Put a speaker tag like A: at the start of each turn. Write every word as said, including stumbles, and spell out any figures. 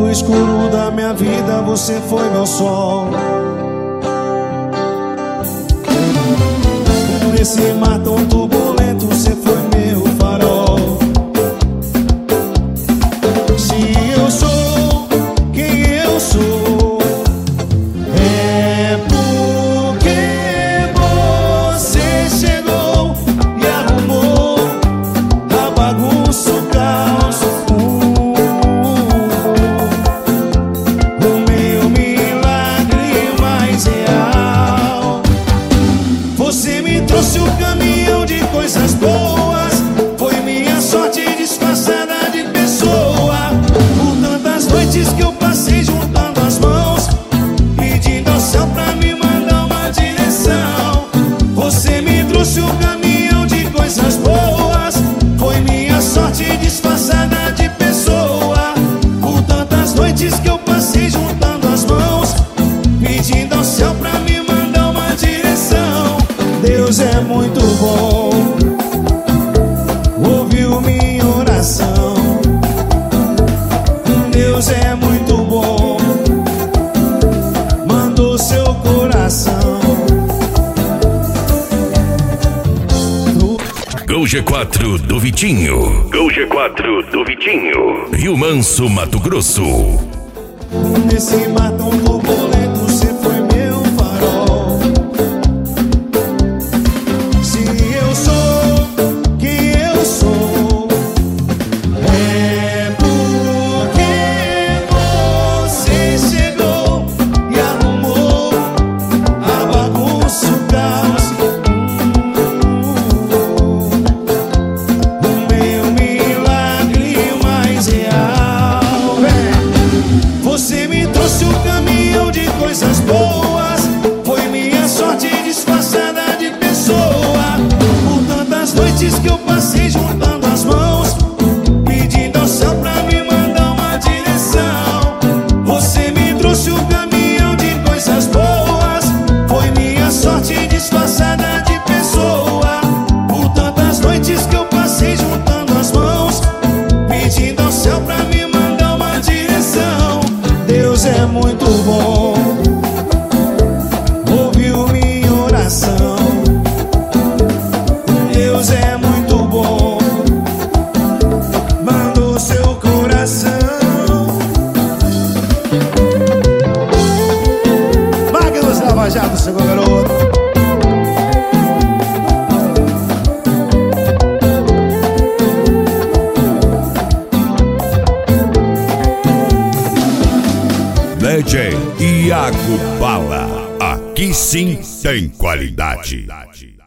A: No escuro da minha vida você foi meu sol. Nesse mar tão turbulento você foi meu farol. Se eu sou quem eu sou, é porque você chegou e arrumou a bagunça, o caos, o meu milagre mais real. Você me trouxe um caminhão de coisas boas, foi minha sorte disfarçada de pessoa. Por tantas noites que eu passei juntando as mãos, pedindo ao céu pra me mandar uma direção. Você me trouxe um caminhão de coisas boas, foi minha sorte disfarçada de pessoa. Por tantas noites que eu passei juntando as mãos, pedindo ao céu pra me mandar uma direção. Deus é muito bom, ouviu minha oração. Deus é muito bom, mandou seu coração.
B: Gol G quatro do Vitinho. Gol G quatro do Vitinho. Rio Manso, Mato Grosso.
A: Nesse mar tão turbulento você foi meu farol. Se eu sou quem eu sou, é porque você chegou e arrumou a bagunça, o caos, o meu milagre mais real. Você me trouxe um caminhão de coisas boas, foi minha sorte disfarçada de pessoa. Por tantas noites que eu passei juntando as mãos, pedindo ao céu pra me mandar uma direção. Você me trouxe um caminhão de coisas boas, foi minha sorte disfarçada de pessoa. Por tantas noites que eu passei juntando as mãos, pedindo ao céu pra me mandar uma direção. Deus é muito bom, ouviu minha oração. Deus é muito bom, mandou seu coração. Magnus Lava Jato, chegou garoto.
B: D J Iago Bala. Aqui sim tem qualidade.